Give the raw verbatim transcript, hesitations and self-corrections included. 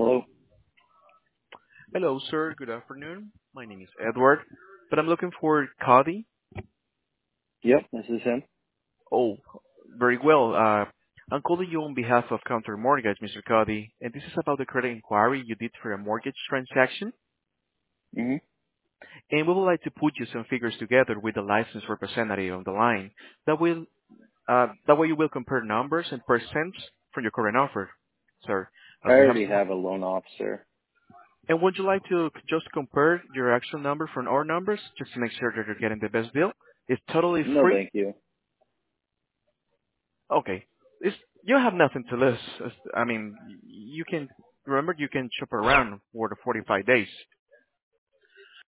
Hello? Hello, sir. Good afternoon. My name is Edward, but I'm looking for Cody. Yep, this is him. Oh, very well. Uh, I'm calling you on behalf of Counter Mortgage, Mister Cody, and this is about the credit inquiry you did for a mortgage transaction. hmm And we would like to put you some figures together with the licensed representative on the line. That will, uh, that way you will compare numbers and percents from your current offer, sir. I As we have already some, have a loan officer. and would you like to just compare your actual number from our numbers, just to make sure that you're getting the best deal? It's totally No, free. thank you. Okay. It's, you have nothing to lose. It's- I mean, you can, remember you can shop around for the forty-five days.